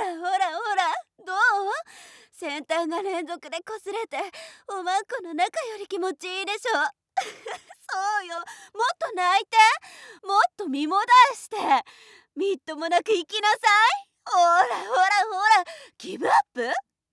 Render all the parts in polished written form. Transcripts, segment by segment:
らほらほら、どう？先端が連続で擦れておまんこの中より気持ちいいでしょ。そうよ、もっと泣いて、もっと身もだえして、みっともなく生きなさい。ほらほらほら、ギブアップ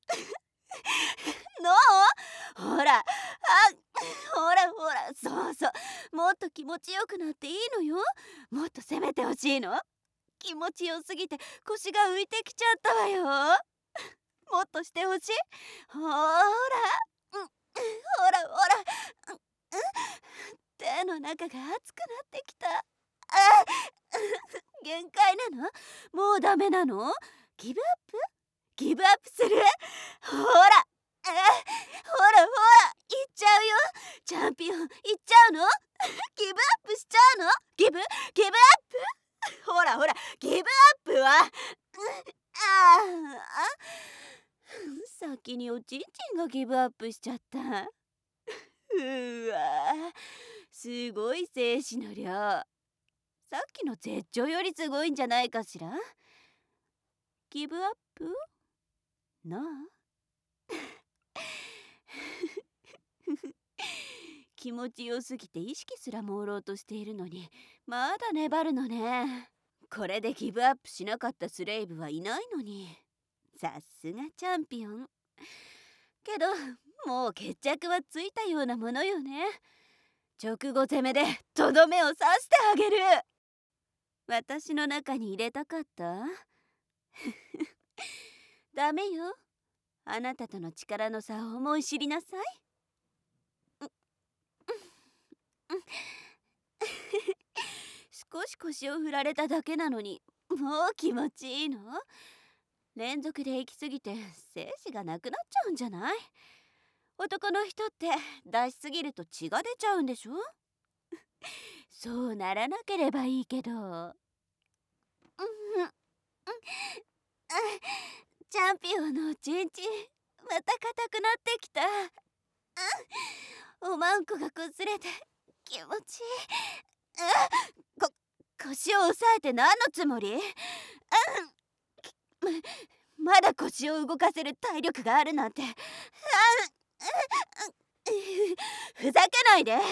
のほら、ほらほら、そうそう、もっと気持ちよくなっていいのよ。もっと攻めてほしいの。気持ちよすぎて腰が浮いてきちゃったわよ。もっとしてほしい。ほら、ほらほら、手の中が熱くなってきた。限界なの？もうダメなの？ギブアップ？ギブアップする？ほら、ほらほら、いっちゃうよ。チャンピオンいっちゃうの？ギブアップしちゃうの？ギブアップ？ほらほら、ギブアップは先におちんちんがギブアップしちゃった。うわ、すごい精子の量。さっきの絶頂よりすごいんじゃないかしら。ギブアップなあ。気持ちよすぎて意識すら朦朧としているのにまだ粘るのね。これでギブアップしなかったスレイブはいないのに。さすがチャンピオン。けどもう決着はついたようなものよね。直後攻めでとどめを刺してあげる。私の中に入れたかった？ダメよ。あなたとの力の差を思い知りなさい。少し腰を振られただけなのにもう気持ちいいの？連続で行き過ぎて精子がなくなっちゃうんじゃない？男の人って出しすぎると血が出ちゃうんでしょ？そうならなければいいけど。チャンピオンのおちんちんまた硬くなってきた。おまんこがこすれて気持ちいい。腰を押さえて何のつもり？まだ腰を動かせる体力があるなんて。ふざけないで。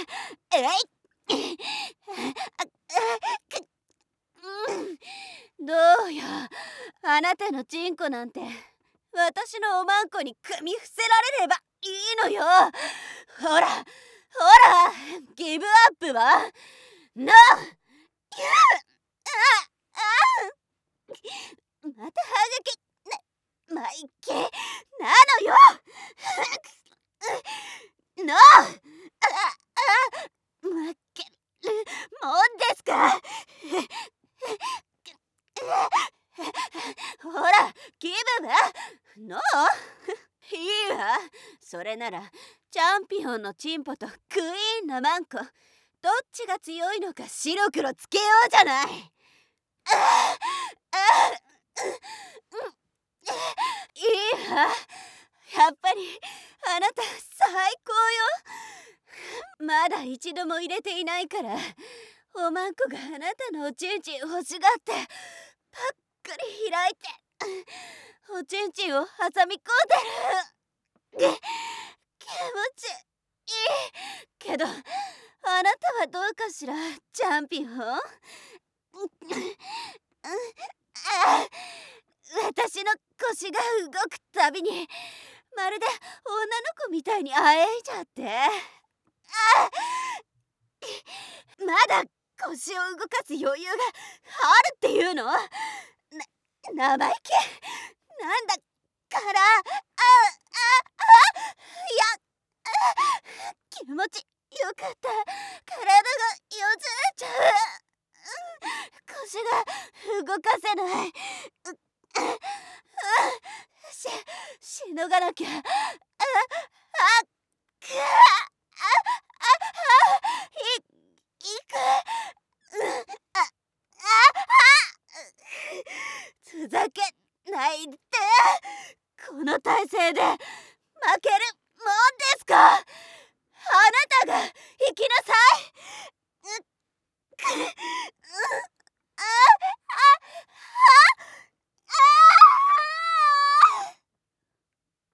どうよ、あなたのチンコなんて私のおまんこに組み伏せられればいいのよ。ほらほら、ギブアップはノー。またハグキマイケなのよ。ノー。負けるもんですか。ほら、ギブはノー。いいわ。それならチャンピオンのチンポとクイーンのマンコ、どっちが強いのか白黒つけようじゃない。いいわ。やっぱりあなた最高よ。まだ一度も入れていないからおまんこがあなたのおちんちん欲しがってパックリ開いておちんちんを挟み込んでる。気持ちいいけどあなたはどうかしら、チャンピオン。私の腰が動くたびにまるで女の子みたいにあえいじゃって。まだ腰を動かす余裕があるっていうの？生意気なんだから。いや、気持ちよかった。体がよずれちゃう。腰が動かせない。しのがなきゃ。ふざけないで。この体勢で負けるもんですか。あなたが行きなさい。